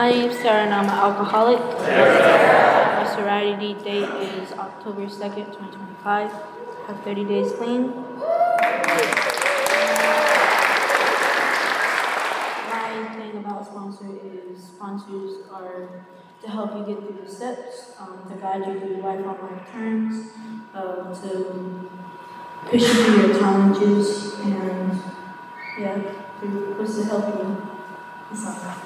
My name is Sarah and I'm an alcoholic. My sobriety date is October 2nd, 2025. I have 30 days clean. My thing about sponsors are to help you get through the steps, to guide you through life on life terms, to push you through your challenges, and to help you. It's not that.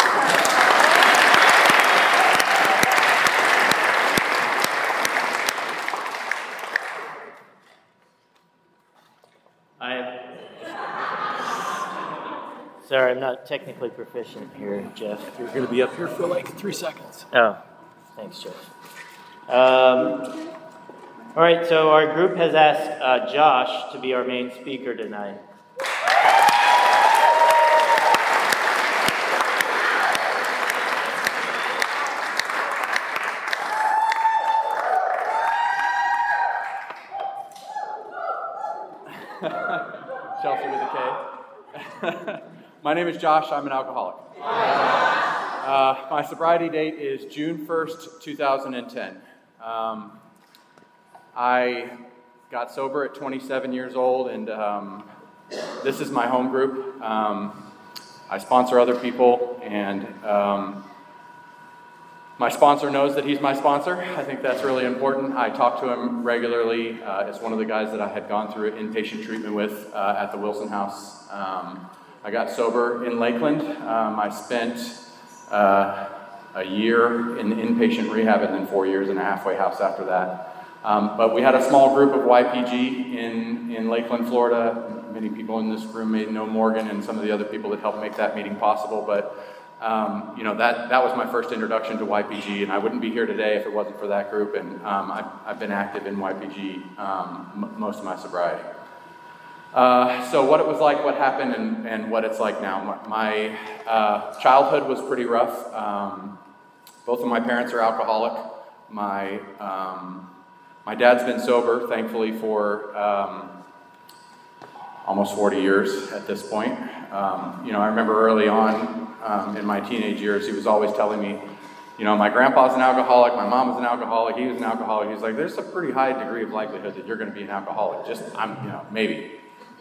Sorry, I'm not technically proficient here, Jeff. You're going to be up here for like 3 seconds. Oh, thanks, Jeff. All right, so our group has asked Josh to be our main speaker tonight. Chelsea with a K. My name is Josh. I'm an alcoholic. My sobriety date is June 1st, 2010. I got sober at 27 years old, and this is my home group. I sponsor other people, and my sponsor knows that he's my sponsor. I think that's really important. I talk to him regularly. It's one of the guys that I had gone through inpatient treatment with at the Wilson House. I got sober in Lakeland. I spent a year in inpatient rehab and then 4 years in a halfway house after that. But we had a small group of YPG in Lakeland, Florida. Many people in this room may know Morgan and some of the other people that helped make that meeting possible. But that was my first introduction to YPG, and I wouldn't be here today if it wasn't for that group. And I've been active in YPG most of my sobriety. So what it was like, what happened, and what it's like now. My childhood was pretty rough. Both of my parents are alcoholic. My dad's been sober, thankfully, for almost 40 years at this point. I remember early on in my teenage years, he was always telling me, my grandpa's an alcoholic, my mom was an alcoholic, he was an alcoholic. He's like, there's a pretty high degree of likelihood that you're going to be an alcoholic. Maybe.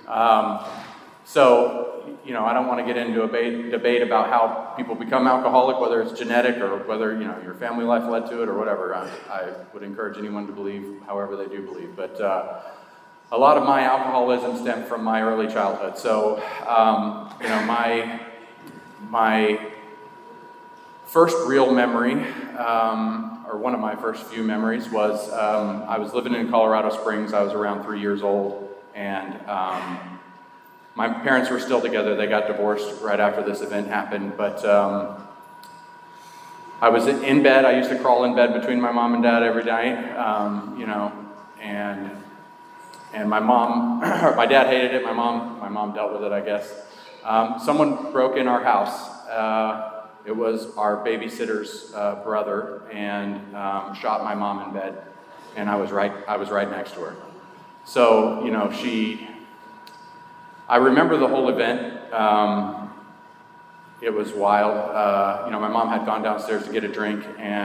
I don't want to get into a debate about how people become alcoholic, whether it's genetic or whether, your family life led to it or whatever. I would encourage anyone to believe however they do believe. But a lot of my alcoholism stemmed from my early childhood. So, my first real memory, or one of my first few memories, was I was living in Colorado Springs. I was around 3 years old, and my parents were still together. They got divorced right after this event happened, but I was in bed. I used to crawl in bed between my mom and dad every night, and my mom, or my dad hated it. My mom dealt with it, I guess. Someone broke in our house. It was our babysitter's brother, and shot my mom in bed, and I was right next to her. So, I remember the whole event. It was wild. My mom had gone downstairs to get a drink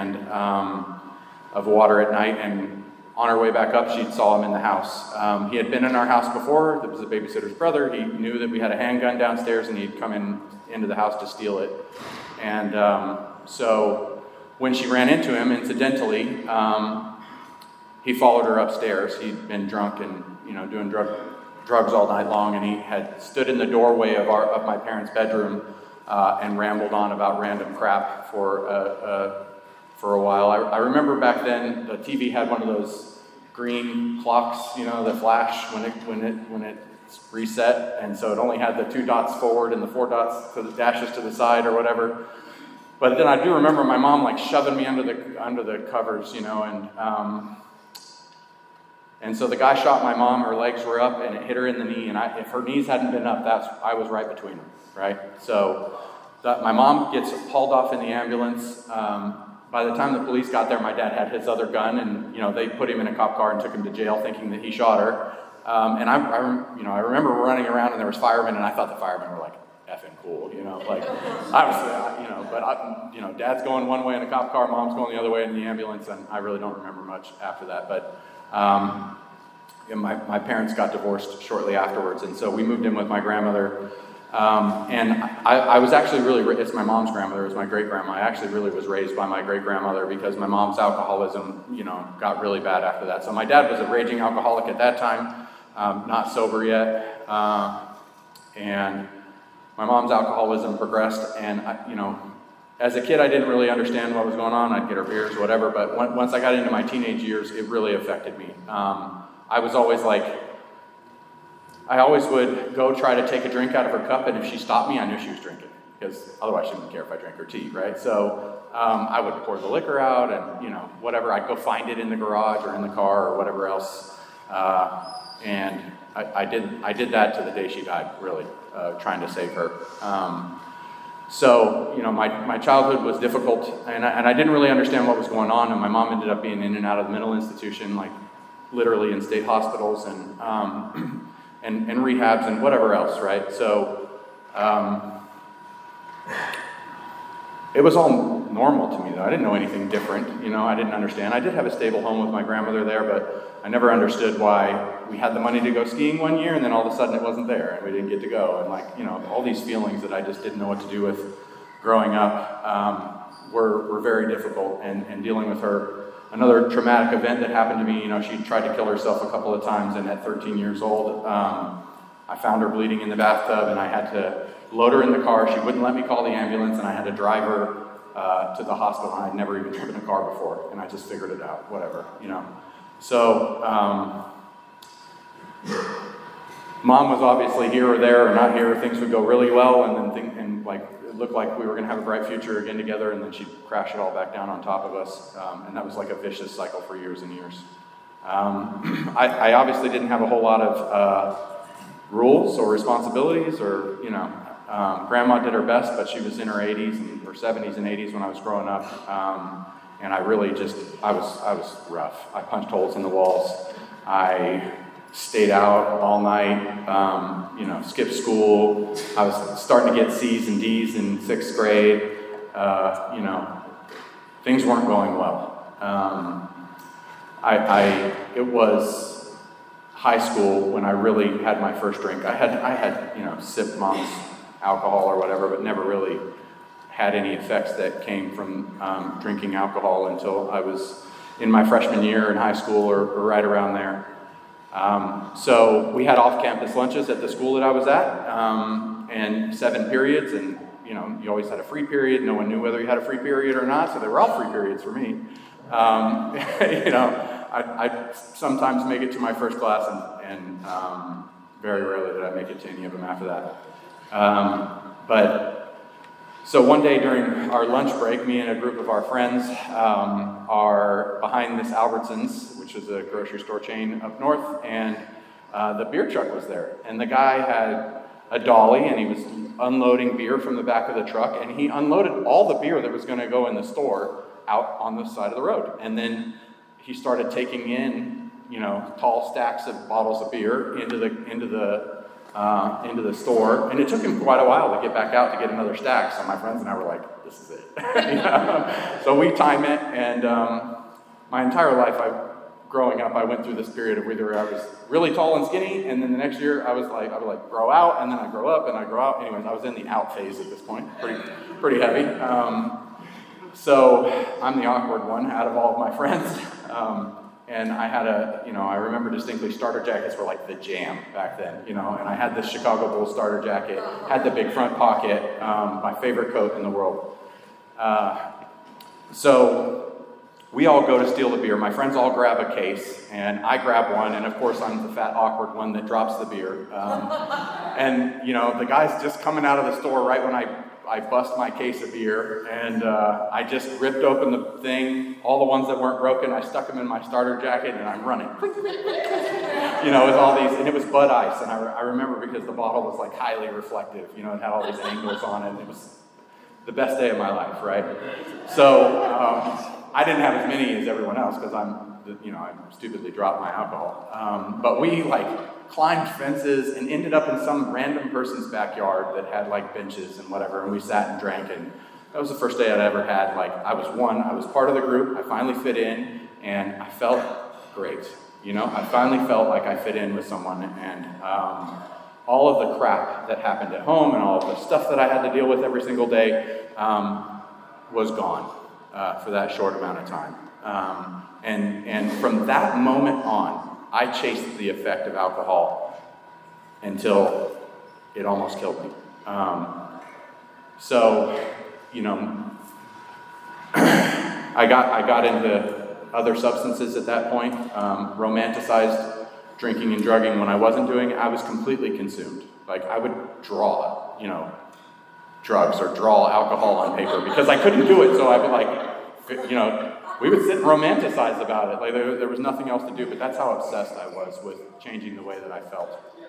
of water at night, and on her way back up, she saw him in the house. He had been in our house before. There was the babysitter's brother. He knew that we had a handgun downstairs, and he'd come into the house to steal it. And so when she ran into him, incidentally, he followed her upstairs. He'd been drunk and doing drugs all night long, and he had stood in the doorway of my parents' bedroom and rambled on about random crap for a while. I remember back then the TV had one of those green clocks, that flash when it's reset, and so it only had the 2 dots forward and the 4 dots to the dashes to the side or whatever. But then I do remember my mom shoving me under the covers, and so the guy shot my mom. Her legs were up, and it hit her in the knee. And if her knees hadn't been up, I was right between them, right? So my mom gets hauled off in the ambulance. By the time the police got there, my dad had his other gun, and they put him in a cop car and took him to jail, thinking that he shot her. And I remember running around, and there was firemen, and I thought the firemen were effing cool, like I was, but Dad's going one way in a cop car, Mom's going the other way in the ambulance, and I really don't remember much after that. But my parents got divorced shortly afterwards, and so we moved in with my grandmother. And I was actually it's my mom's grandmother, it was my great-grandma. I actually really was raised by my great-grandmother because my mom's alcoholism, got really bad after that. So my dad was a raging alcoholic at that time, not sober yet. And my mom's alcoholism progressed, and as a kid, I didn't really understand what was going on. I'd get her beers, whatever, but once I got into my teenage years, it really affected me. I was always I always would go try to take a drink out of her cup, and if she stopped me, I knew she was drinking, because otherwise she wouldn't care if I drank her tea, right? So I would pour the liquor out, and whatever. I'd go find it in the garage or in the car or whatever else, and I did that to the day she died, really, trying to save her. So my childhood was difficult, and I didn't really understand what was going on, and my mom ended up being in and out of the mental institution, literally in state hospitals and rehabs and whatever else, right? So it was all normal to me, though. I didn't know anything different, I didn't understand. I did have a stable home with my grandmother there, but I never understood why we had the money to go skiing one year, and then all of a sudden it wasn't there, and we didn't get to go. And all these feelings that I just didn't know what to do with growing up were very difficult, and dealing with her. Another traumatic event that happened to me, she tried to kill herself a couple of times, and at 13 years old, I found her bleeding in the bathtub, and I had to load her in the car. She wouldn't let me call the ambulance, and I had to drive her to the hospital. I'd never even driven a car before, and I just figured it out, whatever, So, Mom was obviously here or there or not here. Things would go really well, and then it looked like we were going to have a bright future again together, and then she'd crash it all back down on top of us, and that was like a vicious cycle for years and years. I obviously didn't have a whole lot of rules or responsibilities, or Grandma did her best, but she was in her 80s or 70s and 80s when I was growing up, and I really I was rough. I punched holes in the walls. I stayed out all night, skipped school. I was starting to get C's and D's in 6th grade. Things weren't going well. It was high school when I really had my first drink. I had sipped Mom's alcohol or whatever, but never really had any effects that came from drinking alcohol until I was in my freshman year in high school or right around there. So we had off-campus lunches at the school that I was at, and 7 periods, and you always had a free period. No one knew whether you had a free period or not, so they were all free periods for me. I sometimes make it to my first class, and very rarely did I make it to any of them after that. So one day during our lunch break, me and a group of our friends are behind Miss Albertsons, which is a grocery store chain up north, and the beer truck was there. And the guy had a dolly, and he was unloading beer from the back of the truck, and he unloaded all the beer that was going to go in the store out on the side of the road. And then he started taking in, tall stacks of bottles of beer into the store, and it took him quite a while to get back out to get another stack. So my friends and I were like, "This is it." So we time it, and my entire life, growing up, I went through this period of where I was really tall and skinny, and then the next year I would grow out, and then I grow up, and I grow out. Anyways, I was in the out phase at this point, pretty heavy. So I'm the awkward one out of all of my friends. And I had I remember distinctly, starter jackets were like the jam back then, and I had this Chicago Bulls starter jacket, had the big front pocket, my favorite coat in the world. So we all go to steal the beer. My friends all grab a case, and I grab one, and of course I'm the fat, awkward one that drops the beer. And, the guy's just coming out of the store right when I bust my case of beer, and I just ripped open the thing, all the ones that weren't broken, I stuck them in my starter jacket, and I'm running. With all these, and it was Bud Ice, and I remember because the bottle was like highly reflective, it had all these angles on it, and it was the best day of my life, right? So I didn't have as many as everyone else, because I stupidly dropped my alcohol. But we climbed fences and ended up in some random person's backyard that had like benches and whatever, and we sat and drank, and that was the first day I'd ever had, like, I was part of the group, I finally fit in, and I felt great, I finally felt like I fit in with someone, and all of the crap that happened at home and all of the stuff that I had to deal with every single day was gone for that short amount of time. And from that moment on, I chased the effect of alcohol until it almost killed me. I got into other substances at that point, romanticized drinking and drugging when I wasn't doing it. I was completely consumed. Like, I would draw, drugs or draw alcohol on paper because I couldn't do it, so I would we would sit and romanticize about it. Like, there was nothing else to do, but that's how obsessed I was with changing the way that I felt.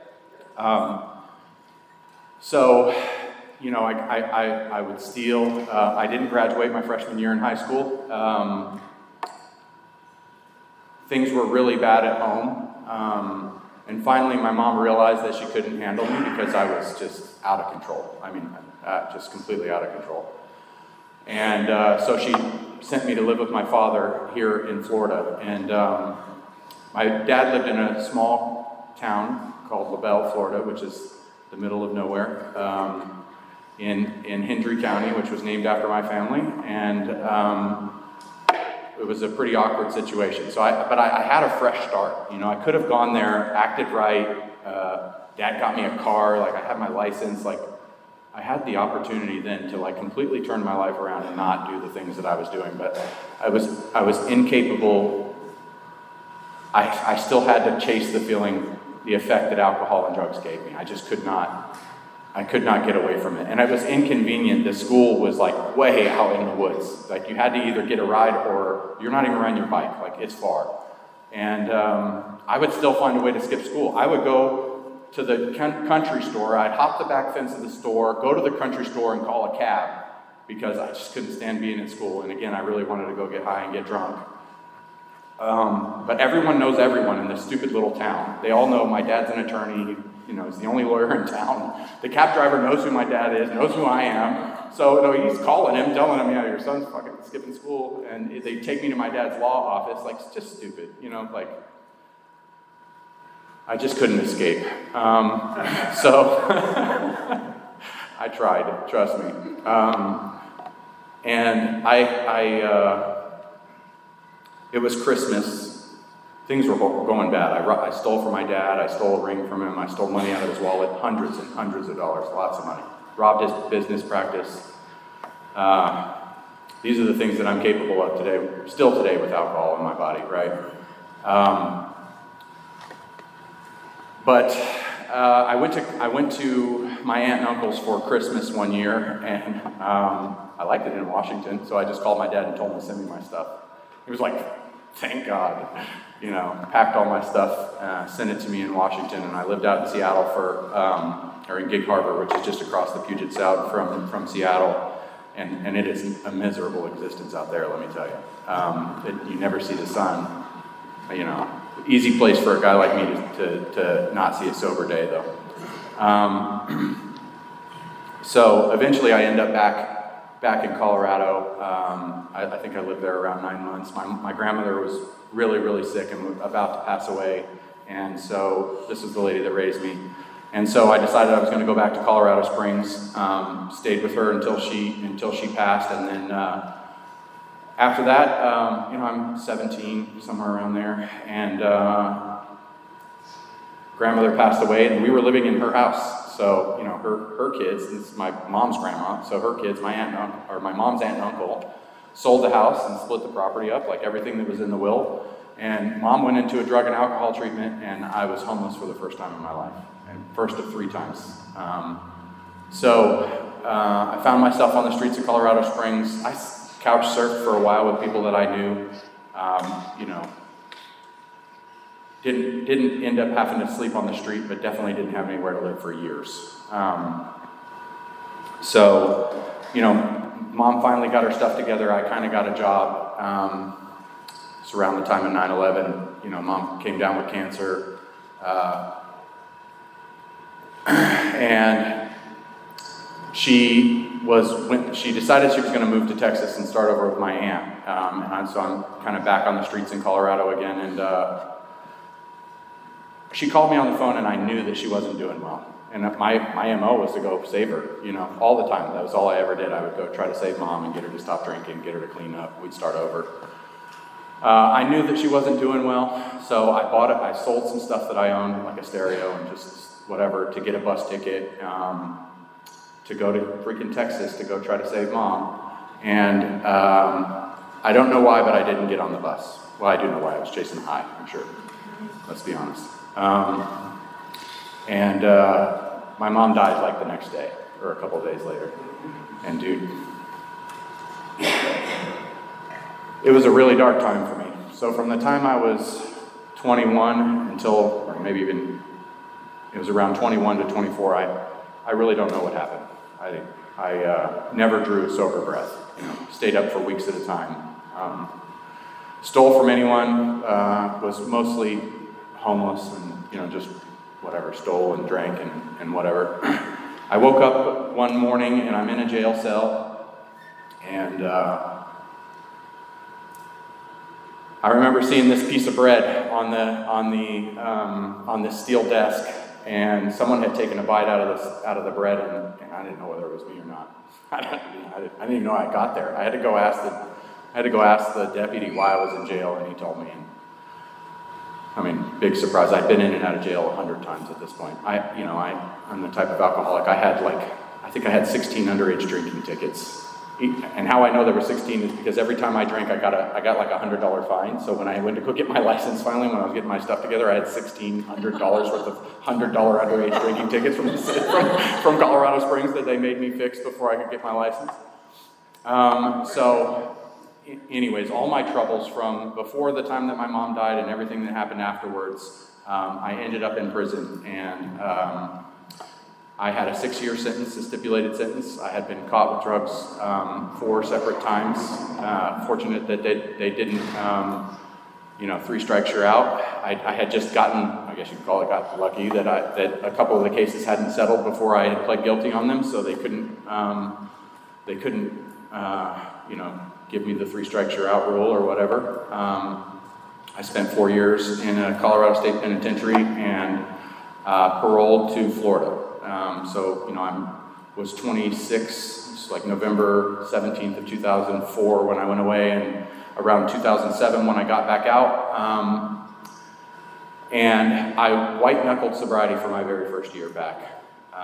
I would steal. I didn't graduate my freshman year in high school. Things were really bad at home. And finally, my mom realized that she couldn't handle me because I was just out of control. Just completely out of control. And so she sent me to live with my father here in Florida. And my dad lived in a small town called LaBelle, Florida, which is the middle of nowhere, in Hendry County, which was named after my family. And it was a pretty awkward situation. But I had a fresh start. I could have gone there, acted right. Dad got me a car. Like, I had my license. Like, I had the opportunity then to completely turn my life around and not do the things that I was doing. But I was incapable. I still had to chase the effect that alcohol and drugs gave me. I just could not. I could not get away from it. And it was inconvenient. The school was way out in the woods. You had to either get a ride or you're not even riding your bike. It's far. And I would still find a way to skip school. I would go to the country store. I'd hop the back fence of the store, go to the country store and call a cab because I just couldn't stand being in school. And again, I really wanted to go get high and get drunk. But everyone knows everyone in this stupid little town. They all know my dad's an attorney. He's the only lawyer in town. The cab driver knows who my dad is, knows who I am. So he's calling him, telling him, your son's fucking skipping school. And they take me to my dad's law office. It's just stupid, I just couldn't escape. So I tried, trust me. And it was Christmas. Things were going bad. I stole from my dad. I stole a ring from him. I stole money out of his wallet, hundreds and hundreds of dollars, lots of money. Robbed his business practice. These are the things that I'm capable of today, still today with alcohol in my body, right? But I went to my aunt and uncle's for Christmas one year, and I liked it in Washington, so I just called my dad and told him to send me my stuff. He was like, thank God. Packed all my stuff, sent it to me in Washington, and I lived out in Seattle or in Gig Harbor, which is just across the Puget Sound from Seattle, and it is a miserable existence out there, let me tell you. You never see the sun, Easy place for a guy like me to not see a sober day, though. So eventually I end up back in Colorado. I think I lived there around 9 months. My grandmother was really, really sick and about to pass away. And so this was the lady that raised me. And so I decided I was going to go back to Colorado Springs, stayed with her until she passed. And then after that, I'm 17, somewhere around there. And grandmother passed away, and we were living in her house. So, her kids, this is my mom's grandma, so her kids, my mom's aunt and uncle, sold the house and split the property up, like everything that was in the will. And mom went into a drug and alcohol treatment, and I was homeless for the first time in my life, and first of 3 times. I found myself on the streets of Colorado Springs. I couch surfed for a while with people that I knew. Didn't end up having to sleep on the street, but definitely didn't have anywhere to live for years. Mom finally got her stuff together. I kind of got a job. It's around the time of 9/11. Mom came down with cancer. And she decided she was going to move to Texas and start over with my aunt. So I'm kind of back on the streets in Colorado again. And she called me on the phone, and I knew that she wasn't doing well. And my MO was to go save her, all the time. That was all I ever did. I would go try to save Mom and get her to stop drinking, get her to clean up. We'd start over. I knew that she wasn't doing well, so I sold some stuff that I owned, like a stereo and just whatever, to get a bus ticket, to go to freaking Texas to go try to save Mom. And I don't know why, but I didn't get on the bus. Well, I do know why. I was chasing a high, I'm sure. Let's be honest. My mom died like the next day, or a couple of days later. And dude, it was a really dark time for me. So from the time I was 21 until, or maybe even, it was around 21 to 24, I really don't know what happened. I never drew a sober breath, stayed up for weeks at a time. Stole from anyone, was mostly homeless and, just whatever, stole and drank and whatever. I woke up one morning and I'm in a jail cell, and I remember seeing this piece of bread on this steel desk, and someone had taken a bite out of the bread, and I didn't know whether it was me or not. I didn't even know I got there. I had to go ask the deputy why I was in jail, and he told me. Big surprise. I've been in and out of jail 100 times at this point. I'm the type of alcoholic. I think I had 16 underage drinking tickets. And how I know there were 16 is because every time I drank, I got like a $100 fine. So when I went to go get my license finally, when I was getting my stuff together, I had $1,600 worth of $100 underage drinking tickets from Colorado Springs that they made me fix before I could get my license. Anyways, all my troubles from before the time that my mom died and everything that happened afterwards, I ended up in prison, and I had a 6-year sentence, a stipulated sentence. I had been caught with drugs 4 separate times. Fortunate that they didn't, 3 strikes you're out. I had just gotten, I guess you could call it, got lucky that a couple of the cases hadn't settled before I had pled guilty on them, so they couldn't give me the 3 strikes you're out rule or whatever. I spent 4 years in a Colorado State Penitentiary and paroled to Florida. I was 26, it's like November 17th of 2004 when I went away, and around 2007 when I got back out. And I white-knuckled sobriety for my very first year back.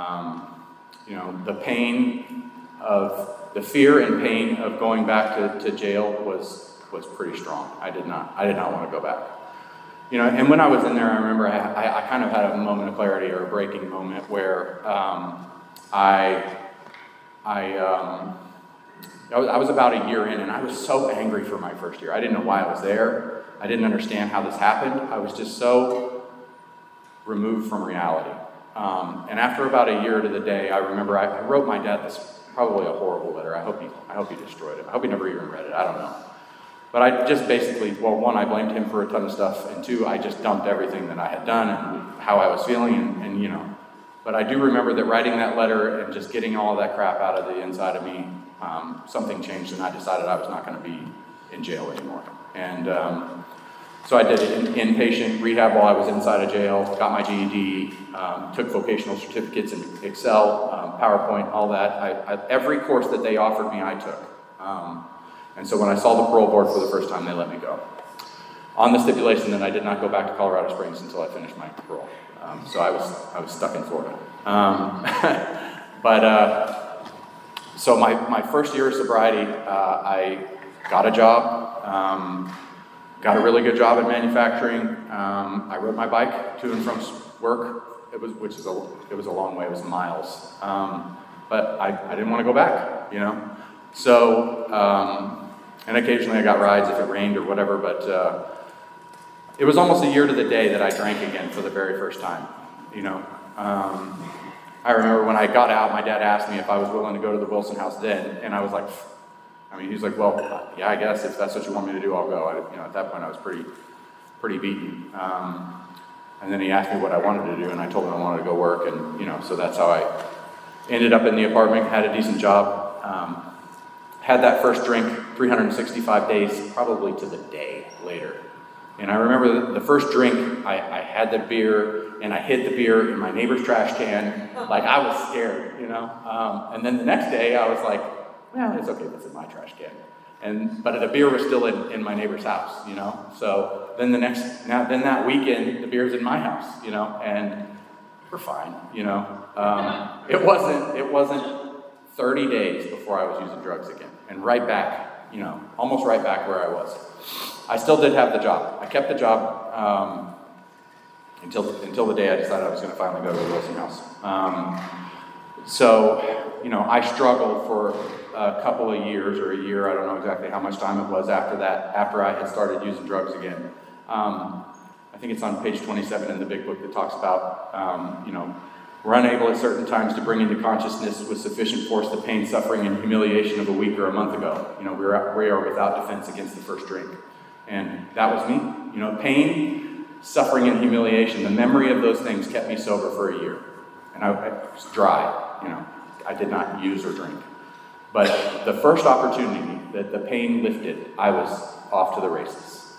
The fear and pain of going back to jail was pretty strong. I did not want to go back. And when I was in there, I remember I kind of had a moment of clarity, or a breaking moment, where I was about a year in, and I was so angry for my first year. I didn't know why I was there. I didn't understand how this happened. I was just so removed from reality. And after about a year to the day, I remember I wrote my dad this probably a horrible letter. I hope he destroyed it. I hope he never even read it. I don't know. But I just basically, well, 1, I blamed him for a ton of stuff, and 2, I just dumped everything that I had done and how I was feeling, and. But I do remember that writing that letter and just getting all of that crap out of the inside of me, something changed, and I decided I was not going to be in jail anymore. And so I did inpatient rehab while I was inside of jail, got my GED, took vocational certificates in Excel, PowerPoint, all that. Every course that they offered me, I took. And so when I saw the parole board for the first time, they let me go. On the stipulation that I did not go back to Colorado Springs until I finished my parole. So I was stuck in Florida. So my first year of sobriety, I got a job, got a really good job in manufacturing. I rode my bike to and from work. It was a long way. It was miles. But I didn't want to go back, So, and occasionally I got rides if it rained or whatever, but it was almost a year to the day that I drank again for the very first time, I remember when I got out, my dad asked me if I was willing to go to the Wilson House then, and I was like, he's like, well, yeah, I guess if that's what you want me to do, I'll go. At that point I was pretty beaten. And then he asked me what I wanted to do, and I told him I wanted to go work, and, so that's how I ended up in the apartment, had a decent job, had that first drink 365 days, probably to the day later. And I remember the first drink, I had the beer, and I hid the beer in my neighbor's trash can. Like, I was scared, And then the next day, I was like, well, it's okay, that's in my trash can. But the beer was still in my neighbor's house, So then then that weekend, the beer's in my house, and we're fine, It wasn't 30 days before I was using drugs again. And right back, almost right back where I was. I still did have the job. I kept the job until the day I decided I was going to finally go to the Wilson House. I struggled for a couple of years, or a year, I don't know exactly how much time it was after that, after I had started using drugs again. I think it's on page 27 in the big book that talks about, we're unable at certain times to bring into consciousness with sufficient force the pain, suffering, and humiliation of a week or a month ago. We are without defense against the first drink. And that was me. Pain, suffering, and humiliation, the memory of those things kept me sober for a year. And I was dry, I did not use or drink. But the first opportunity that the pain lifted, I was off to the races,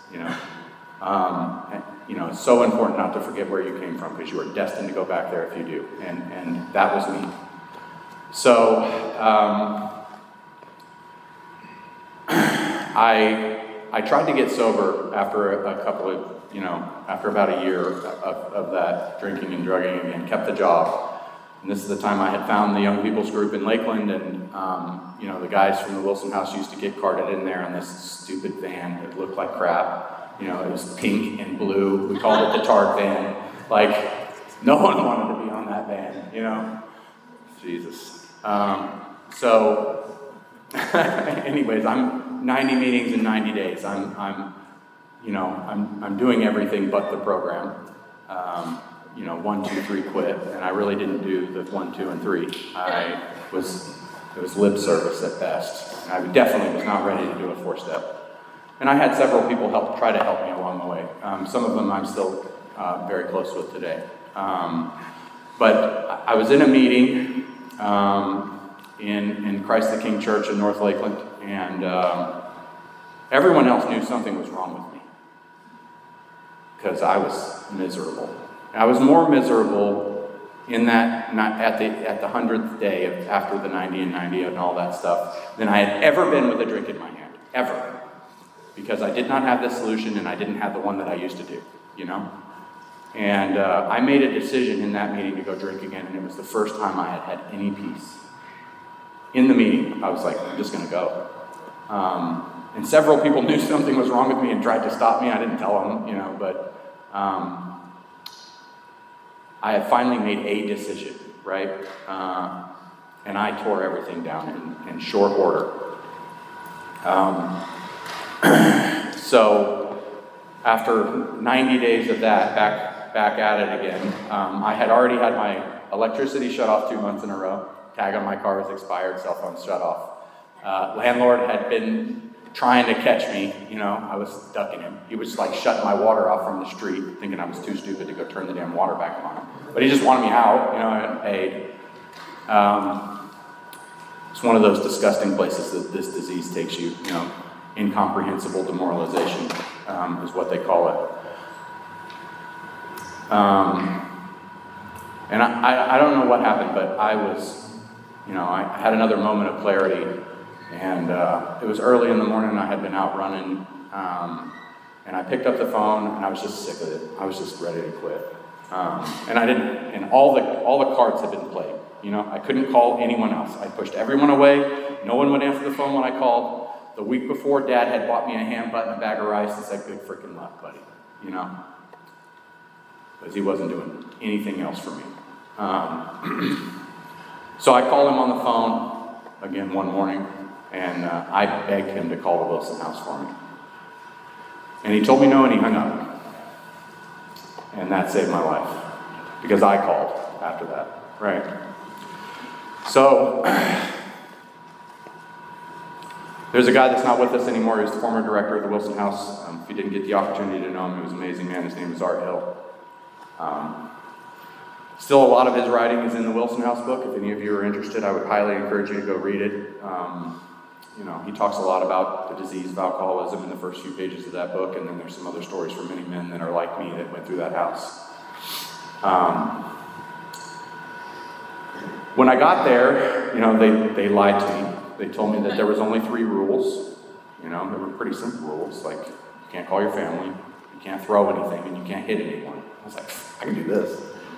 It's so important not to forget where you came from, because you are destined to go back there if you do. And that was me. So, I tried to get sober after after about a year of that drinking and drugging again, kept the job. And this is the time I had found the young people's group in Lakeland, and, the guys from the Wilson House used to get carted in there in this stupid van that looked like crap. It was pink and blue. We called it the Tard van. Like, no one wanted to be on that van, Jesus. Anyways, I'm 90 meetings in 90 days. I'm doing everything but the program. 1, 2, 3, quit. And I really didn't do the 1, 2, and 3. It was lip service at best. I definitely was not ready to do a 4-step. And I had several people try to help me along the way. Some of them I'm still very close with today. But I was in a meeting in Christ the King Church in North Lakeland, and everyone else knew something was wrong with me, because I was miserable. I was more miserable in that, not at the 100th day after the 90 and 90 and all that stuff, than I had ever been with a drink in my hand, ever. Because I did not have this solution, and I didn't have the one that I used to do, And I made a decision in that meeting to go drink again, and it was the first time I had any peace. In the meeting, I was like, I'm just going to go. And several people knew something was wrong with me and tried to stop me. I didn't tell them, but I had finally made a decision, right? And I tore everything down in short order. So after 90 days of that, back at it again, I had already had my electricity shut off 2 months in a row. Tag on my car was expired, cell phone shut off. Landlord had been trying to catch me, I was ducking him. He was like shutting my water off from the street, thinking I was too stupid to go turn the damn water back on. But he just wanted me out, I hadn't paid. It's one of those disgusting places that this disease takes you, incomprehensible demoralization is what they call it. And I don't know what happened, but I was, I had another moment of clarity, and it was early in the morning. I had been out running, and I picked up the phone, and I was just sick of it. I was just ready to quit. And I didn't, and all the cards had been played. I couldn't call anyone else. I pushed everyone away. No one would answer the phone when I called. The week before, Dad had bought me a ham butt and a bag of rice and said, good freaking luck, buddy, because he wasn't doing anything else for me. So I called him on the phone again one morning, and I begged him to call the Wilson House for me. And he told me no, and he hung up. And that saved my life, because I called after that, right? So there's a guy that's not with us anymore. He was the former director of the Wilson House. If you didn't get the opportunity to know him, he was an amazing man. His name is Art Hill. Still, a lot of his writing is in the Wilson House book. If any of you are interested, I would highly encourage you to go read it. He talks a lot about the disease of alcoholism in the first few pages of that book, and then there's some other stories from many men that are like me that went through that house. When I got there, they lied to me. They told me that there was only 3 rules. They were pretty simple rules, like you can't call your family, you can't throw anything, and you can't hit anyone. I was like, I can do this.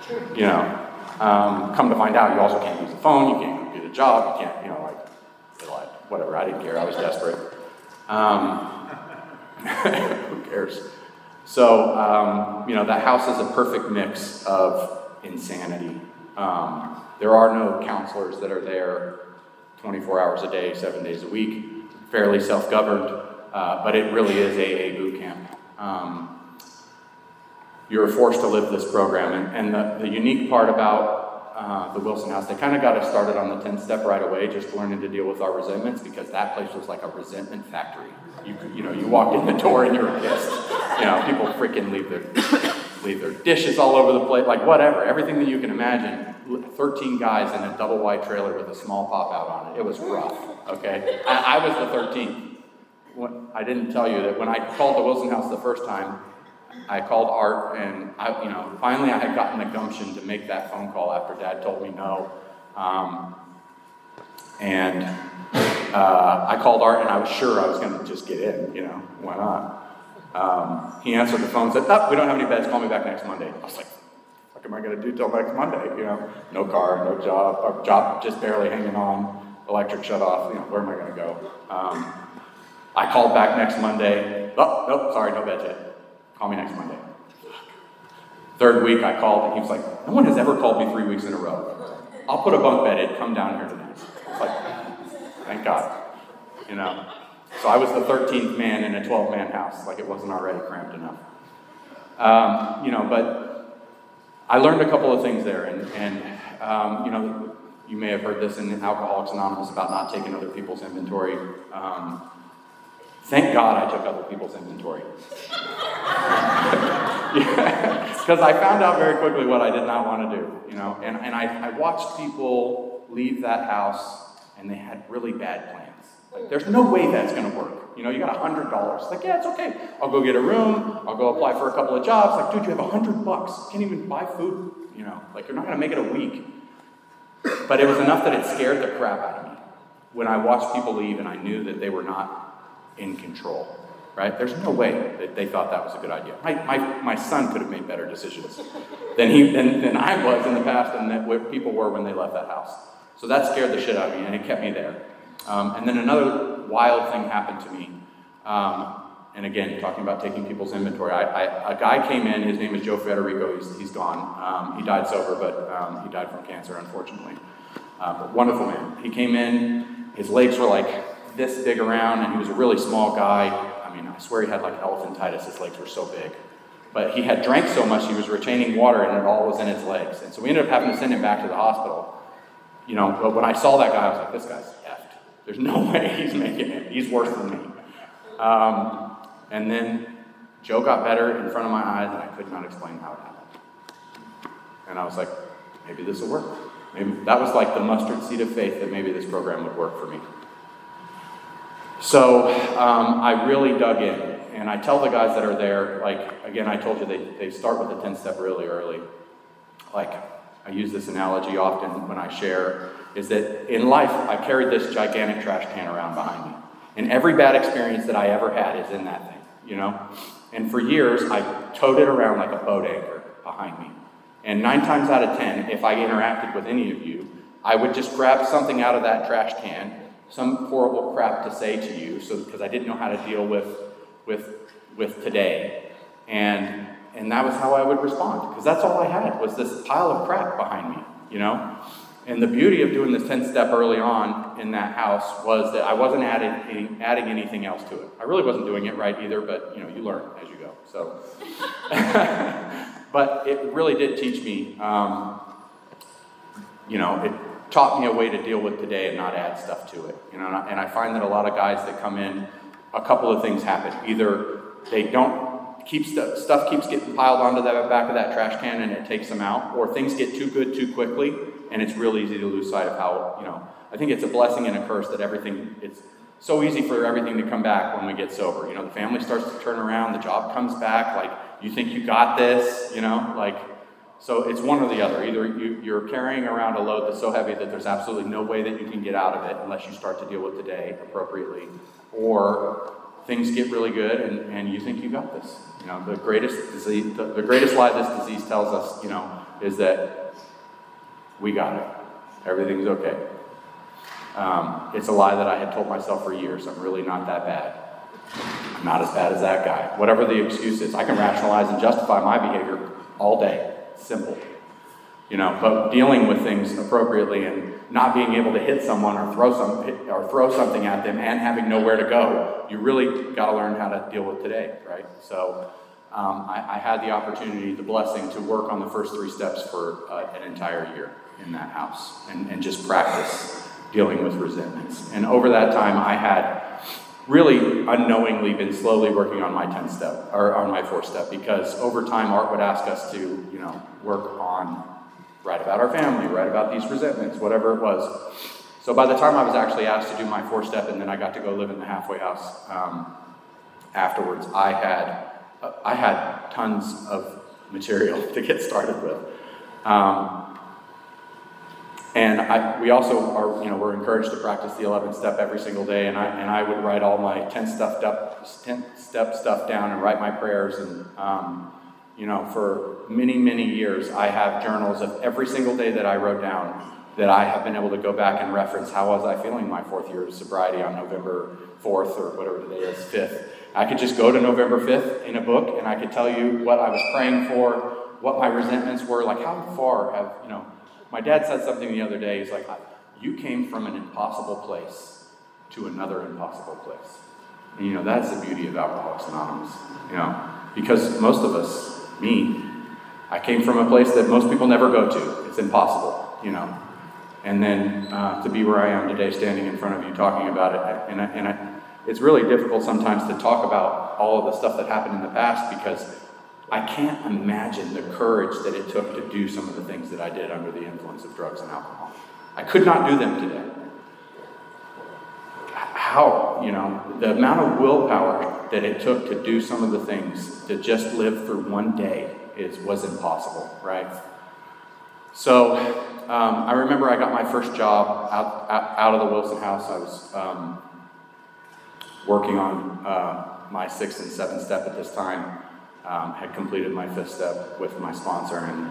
Come to find out, you also can't use the phone, you can't get a job, you can't, they lied. Whatever, I didn't care, I was desperate. Who cares? So, that house is a perfect mix of insanity. There are no counselors that are there 24 hours a day, 7 days a week, fairly self-governed, but it really is AA boot camp. You're forced to live this program, and the unique part about the Wilson House, they kind of got us started on the 10th step right away, just learning to deal with our resentments, because that place was like a resentment factory. You walked in the door and you were pissed. People freaking leave their dishes all over the place, like whatever, everything that you can imagine. 13 guys in a double wide trailer with a small pop out on it. It was rough, okay? I was the 13th. I didn't tell you that when I called the Wilson House the first time, I called Art, and finally I had gotten the gumption to make that phone call after Dad told me no. I called Art, and I was sure I was going to just get in, why not? He answered the phone and said, "No, we don't have any beds, call me back next Monday." I was like, what am I going to do till next Monday? No car, no job just barely hanging on, electric shut off, where am I going to go? I called back next Monday. Oh, nope, sorry, no beds yet. Call me next Monday. 3rd week I called, and he was like, no one has ever called me 3 weeks in a row. I'll put a bunk bed in, come down here tonight. It's like, thank God. So I was the 13th man in a 12-man house, like it wasn't already cramped enough. But I learned a couple of things there, and you may have heard this in Alcoholics Anonymous about not taking other people's inventory. Thank God I took other people's inventory. Because I found out very quickly what I did not want to do, and I watched people leave that house, and they had really bad plans. Like, there's no way that's going to work. You got $100. It's like, yeah, it's okay. I'll go get a room. I'll go apply for a couple of jobs. Like, dude, you have $100. You can't even buy food. Like, you're not going to make it a week. But it was enough that it scared the crap out of me when I watched people leave, and I knew that they were not in control. Right? There's no way that they thought that was a good idea. My son could have made better decisions than I was in the past, and that what people were when they left that house. So that scared the shit out of me, and it kept me there. And then another wild thing happened to me. And again, talking about taking people's inventory, a guy came in. His name is Joe Federico. He's gone. He died sober, but he died from cancer, unfortunately. But wonderful man. He came in. His legs were like this big around, and he was a really small guy. I swear he had like elephantitis. His legs were so big. But he had drank so much, he was retaining water, and it all was in his legs. And so we ended up having to send him back to the hospital. But when I saw that guy, I was like, this guy's effed. There's no way he's making it. He's worse than me. And then Joe got better in front of my eyes, and I could not explain how it happened. And I was like, maybe this will work. Maybe that was like the mustard seed of faith that maybe this program would work for me. So I really dug in, and I tell the guys that are there, again, I told you they start with the 10th step really early. I use this analogy often when I share, is that in life, I carried this gigantic trash can around behind me. And every bad experience that I ever had is in that thing, And for years, I towed it around like a boat anchor behind me. And 9 times out of 10, if I interacted with any of you, I would just grab something out of that trash can, some horrible crap to say to you, because I didn't know how to deal with today, and that was how I would respond, because that's all I had was this pile of crap behind me, And the beauty of doing this 10th step early on in that house was that I wasn't adding anything else to it. I really wasn't doing it right either, but you learn as you go. So, but it really did teach me, it taught me a way to deal with today and not add stuff to it. And I find that a lot of guys that come in, a couple of things happen. Either they don't stuff keeps getting piled onto the back of that trash can and it takes them out, or things get too good too quickly, and it's real easy to lose sight of how, I think it's a blessing and a curse that it's so easy for everything to come back when we get sober. The family starts to turn around, the job comes back, like, you think you got this, so it's one or the other. Either you're carrying around a load that's so heavy that there's absolutely no way that you can get out of it unless you start to deal with the day appropriately, or things get really good and you think you got this. The greatest disease, the greatest lie this disease tells us, is that we got it. Everything's okay. It's a lie that I had told myself for years. I'm really not that bad. I'm not as bad as that guy. Whatever the excuse is, I can rationalize and justify my behavior all day. Simple. But dealing with things appropriately and not being able to hit someone or throw something at them and having nowhere to go, you really got to learn how to deal with today, right? So I had the opportunity, the blessing, to work on the first 3 steps for an entire year in that house and just practice dealing with resentments. And over that time, I had really unknowingly been slowly working on my 10-step, or on my 4-step, because over time Art would ask us to, work on, write about our family, write about these resentments, whatever it was. So by the time I was actually asked to do my 4-step, and then I got to go live in the halfway house afterwards, I had tons of material to get started with. And we also are, we're encouraged to practice the 11th step every single day, and I would write all my 10-step stuff down and write my prayers, and for many, many years I have journals of every single day that I wrote down that I have been able to go back and reference. How was I feeling my 4th year of sobriety on November 4th, or whatever today is, 5th? I could just go to November 5th in a book, and I could tell you what I was praying for, what my resentments were, like how far have, my dad said something the other day. He's like, you came from an impossible place to another impossible place. And, that's the beauty of Alcoholics Anonymous, because most of us, me, I came from a place that most people never go to. It's impossible, And then to be where I am today, standing in front of you, talking about it, and it's really difficult sometimes to talk about all of the stuff that happened in the past, because I can't imagine the courage that it took to do some of the things that I did under the influence of drugs and alcohol. I could not do them today. How, the amount of willpower that it took to do some of the things, to just live through one day, was impossible, right? So I remember I got my first job out of the Wilson house. I was working on my 6th and 7th step at this time. Had completed my 5th step with my sponsor, and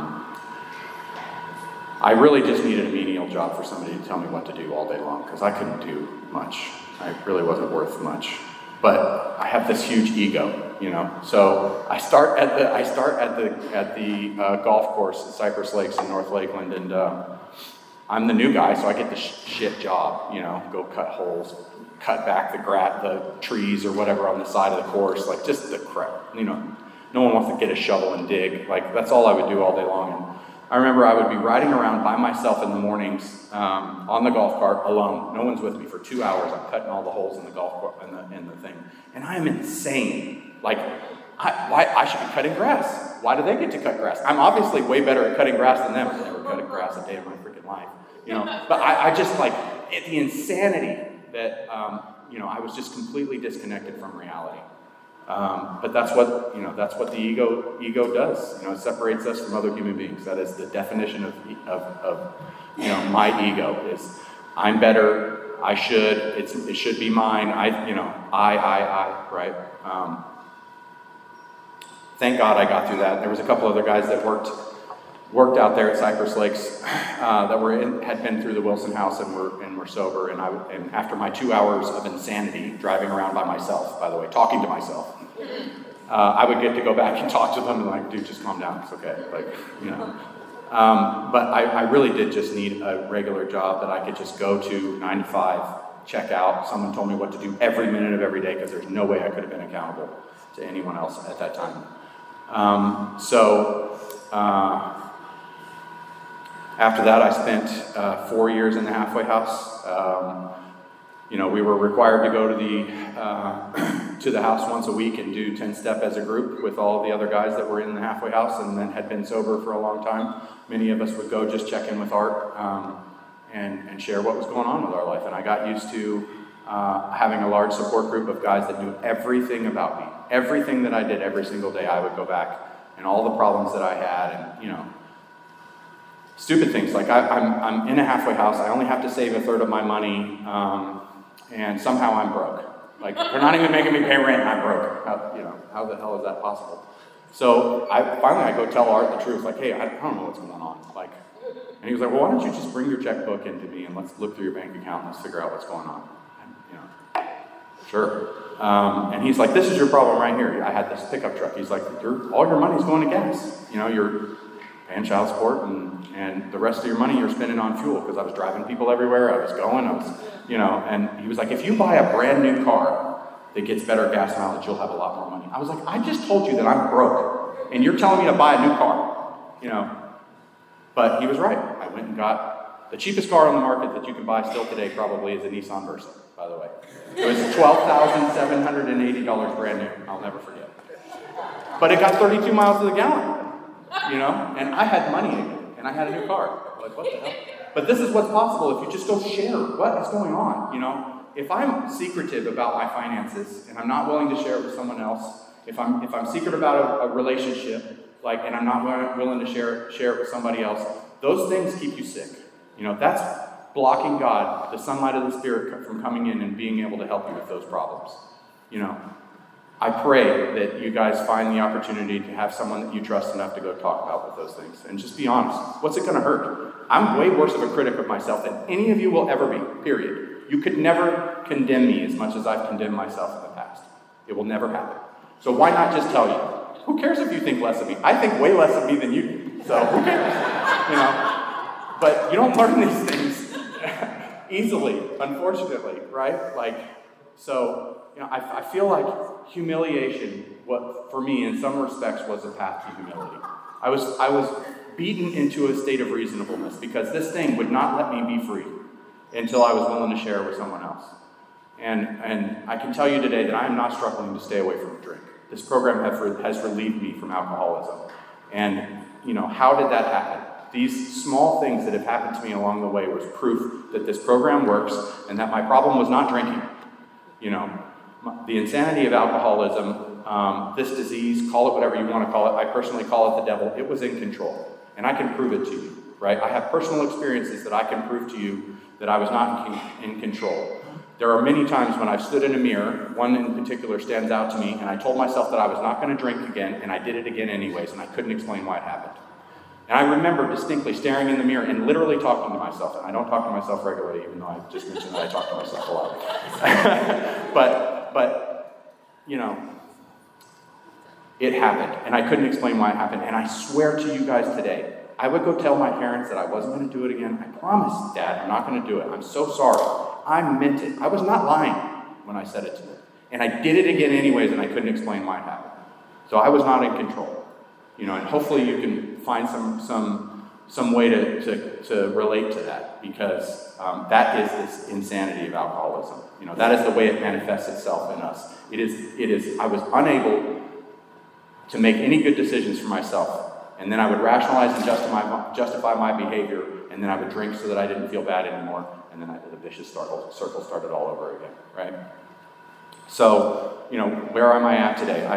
I really just needed a menial job for somebody to tell me what to do all day long, because I couldn't do much. I really wasn't worth much. But I have this huge ego, So I start at the golf course at Cypress Lakes in North Lakeland, and I'm the new guy, so I get the shit job, go cut holes, cut back the trees or whatever on the side of the course, like just the crap, No one wants to get a shovel and dig. Like, that's all I would do all day long. And I remember I would be riding around by myself in the mornings on the golf cart alone. No one's with me for 2 hours. I'm cutting all the holes in the golf cart in the thing, and I am insane. Like, I should be cutting grass. Why do they get to cut grass? I'm obviously way better at cutting grass than them. I've never cut grass a day in my freaking life, But I just like the insanity that I was just completely disconnected from reality. But that's what the ego does. It separates us from other human beings. That is the definition of my ego is I'm better. I should. It should be mine. I. Right. Thank God I got through that. There was a couple other guys that worked out there at Cypress Lakes that had been through the Wilson house and were sober. And after my 2 hours of insanity, driving around by myself, by the way, talking to myself, I would get to go back and talk to them and like, dude, just calm down, it's okay, But I really did just need a regular job that I could just go to 9 to 5, check out. Someone told me what to do every minute of every day, because there's no way I could have been accountable to anyone else at that time. After that, I spent 4 years in the halfway house. we were required to go to the house once a week and do 10-step as a group with all the other guys that were in the halfway house and then had been sober for a long time. Many of us would go just check in with Art and share what was going on with our life. And I got used to having a large support group of guys that knew everything about me. Everything that I did every single day, I would go back and all the problems that I had and, stupid things. Like I'm in a halfway house. I only have to save a third of my money, and somehow I'm broke. Like, they're not even making me pay rent, and I'm broke. How the hell is that possible? So I go tell Art the truth. Like, hey, I don't know what's going on. And he was like, well, why don't you just bring your checkbook into me and let's look through your bank account and let's figure out what's going on. Sure. And he's like, this is your problem right here. I had this pickup truck. He's like, all your money's going to gas. You're paying child support and the rest of your money you're spending on fuel, because I was driving people everywhere. I was and he was like, if you buy a brand new car that gets better gas mileage, you'll have a lot more money. I was like, I just told you that I'm broke and you're telling me to buy a new car, But he was right. I went and got the cheapest car on the market that you can buy still today probably is a Nissan Versa, by the way. It was $12,780 brand new. I'll never forget. But it got 32 miles to the gallon, and I had money again, and I had a new car. Like, what the hell? But this is what's possible if you just go share what is going on, If I'm secretive about my finances and I'm not willing to share it with someone else, if I'm secret about a relationship, and I'm not willing to share it with somebody else, those things keep you sick. That's blocking God, the sunlight of the Spirit, from coming in and being able to help you with those problems. I pray that you guys find the opportunity to have someone that you trust enough to go talk about with those things. And just be honest. What's it going to hurt? I'm way worse of a critic of myself than any of you will ever be, period. You could never condemn me as much as I've condemned myself in the past. It will never happen. So why not just tell you? Who cares if you think less of me? I think way less of me than you do. So who cares? But you don't learn these things easily, unfortunately, right? I feel like humiliation, what for me in some respects was a path to humility. I was beaten into a state of reasonableness because this thing would not let me be free until I was willing to share it with someone else. And I can tell you today that I am not struggling to stay away from a drink. This program has relieved me from alcoholism. And, how did that happen? These small things that have happened to me along the way was proof that this program works and that my problem was not drinking. The insanity of alcoholism, this disease, call it whatever you want to call it. I personally call it the devil. It was in control. And I can prove it to you, right? I have personal experiences that I can prove to you that I was not in control. There are many times when I've stood in a mirror, one in particular stands out to me, and I told myself that I was not going to drink again, and I did it again anyways, and I couldn't explain why it happened. And I remember distinctly staring in the mirror and literally talking to myself. And I don't talk to myself regularly, even though I just mentioned that I talk to myself a lot. but it happened. And I couldn't explain why it happened. And I swear to you guys today, I would go tell my parents that I wasn't going to do it again. I promise, Dad, I'm not going to do it. I'm so sorry. I meant it. I was not lying when I said it to them. And I did it again anyways, and I couldn't explain why it happened. So I was not in control. And hopefully you can find some way to relate to that, because that is this insanity of alcoholism. That is the way it manifests itself in us. It is. I was unable to make any good decisions for myself, and then I would rationalize and justify my behavior, and then I would drink so that I didn't feel bad anymore, and then the vicious circle started all over again. Right? So where am I at today?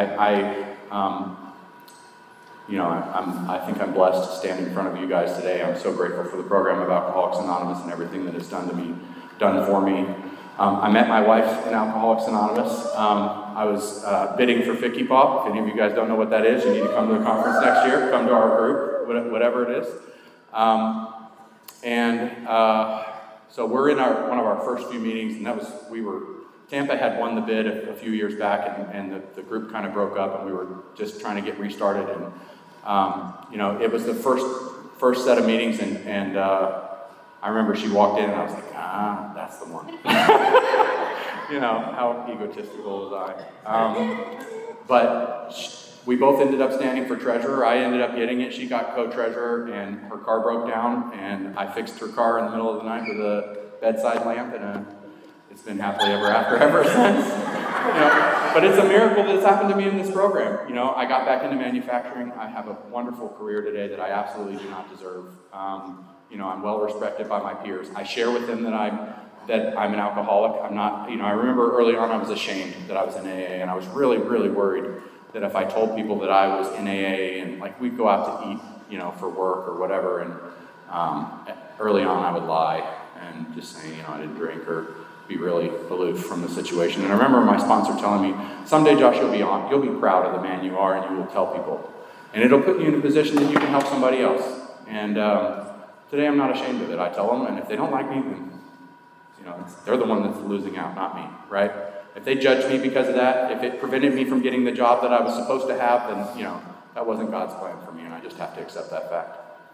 I think I'm blessed to stand in front of you guys today. I'm so grateful for the program of Alcoholics Anonymous and everything that it's done for me. I met my wife in Alcoholics Anonymous. I was bidding for Ficky Pop. If any of you guys don't know what that is, you need to come to the conference next year. Come to our group, whatever it is. So we're in one of our first few meetings, and Tampa had won the bid a few years back, and the group kind of broke up, and we were just trying to get restarted. And it was the first set of meetings, and I remember she walked in, and I was like, that's the one. How egotistical was I? But we both ended up standing for treasurer. I ended up getting it. She got co-treasurer, and her car broke down, and I fixed her car in the middle of the night with a bedside lamp and it's been happily ever after ever since. But it's a miracle that it's happened to me in this program. I got back into manufacturing. I have a wonderful career today that I absolutely do not deserve. I'm well respected by my peers. I share with them that I'm an alcoholic. I'm not, I remember early on I was ashamed that I was in AA, and I was really, really worried that if I told people that I was in AA and we'd go out to eat, for work or whatever, and early on I would lie and just say, I didn't drink, or be really aloof from the situation. And I remember my sponsor telling me, someday, Josh, you'll be proud of the man you are, and you will tell people. And it'll put you in a position that you can help somebody else. And today I'm not ashamed of it. I tell them, and if they don't like me, then they're the one that's losing out, not me, right? If they judge me because of that, if it prevented me from getting the job that I was supposed to have, then, that wasn't God's plan for me, and I just have to accept that fact.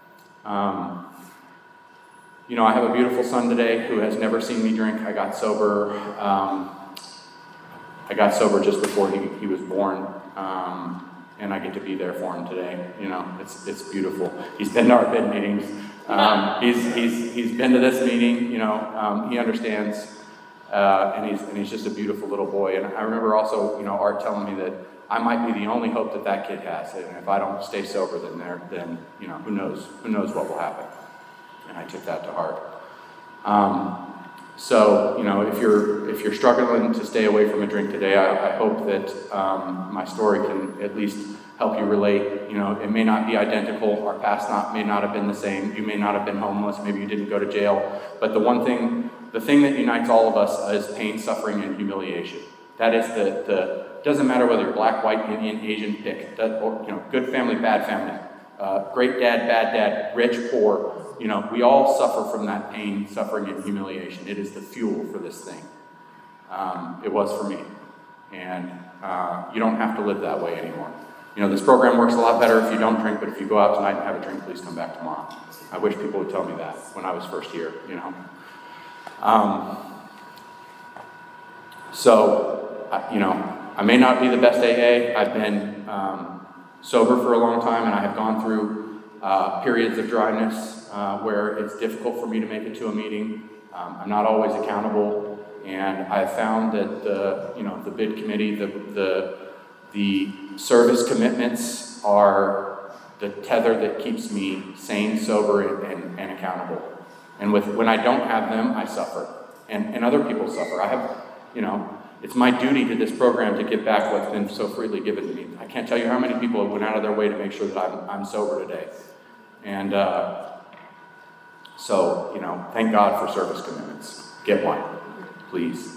I have a beautiful son today who has never seen me drink. I got sober just before he was born, and I get to be there for him today. It's beautiful. He's been to our bid meetings. He's been to this meeting. He understands, and he's just a beautiful little boy. And I remember also, Art telling me that I might be the only hope that kid has, and if I don't stay sober, then who knows what will happen. And I took that to heart. So if you're struggling to stay away from a drink today, I hope that my story can at least help you relate. It may not be identical. Our past may not have been the same. You may not have been homeless. Maybe you didn't go to jail. But the thing that unites all of us is pain, suffering, and humiliation. That is doesn't matter whether you're black, white, Indian, Asian, pick, good family, bad family, great dad, bad dad, rich, poor. We all suffer from that pain, suffering, and humiliation. It is the fuel for this thing. It was for me. And you don't have to live that way anymore. This program works a lot better if you don't drink, but if you go out tonight and have a drink, please come back tomorrow. I wish people would tell me that when I was first here, I may not be the best AA. I've been sober for a long time, and I have gone through periods of dryness where it's difficult for me to make it to a meeting. I'm not always accountable, and I've found that the bid committee, the service commitments are the tether that keeps me sane, sober, and accountable. And when I don't have them, I suffer, and other people suffer. I have, it's my duty to this program to give back what's been so freely given to me. I can't tell you how many people went out of their way to make sure that I'm sober today. And so, thank God for service commitments. Get one, please.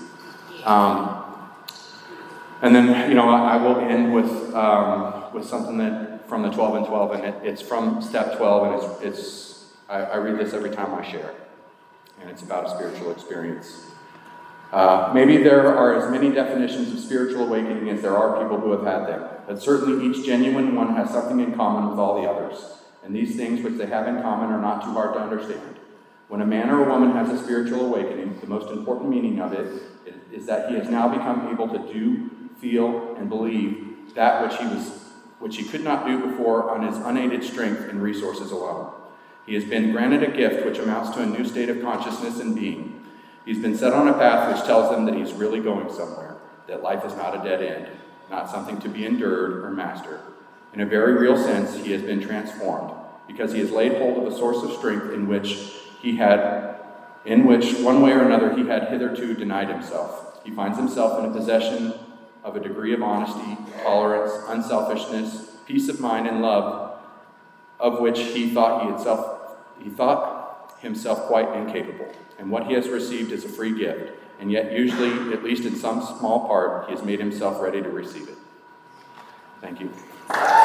And then, I will end with something that from the 12 and 12, and it's from step 12, and I read this every time I share, and it's about a spiritual experience. Maybe there are as many definitions of spiritual awakening as there are people who have had them, but certainly each genuine one has something in common with all the others, and these things which they have in common are not too hard to understand. When a man or a woman has a spiritual awakening, the most important meaning of it is that he has now become able to do, feel, and believe that which he could not do before on his unaided strength and resources alone. He has been granted a gift which amounts to a new state of consciousness and being. He's been set on a path which tells him that he's really going somewhere, that life is not a dead end, not something to be endured or mastered. In a very real sense, he has been transformed, because he has laid hold of a source of strength in which one way or another he had hitherto denied himself. He finds himself in a possession of a degree of honesty, tolerance, unselfishness, peace of mind, and love, of which he thought himself quite incapable. And what he has received is a free gift, and yet usually, at least in some small part, he has made himself ready to receive it. Thank you.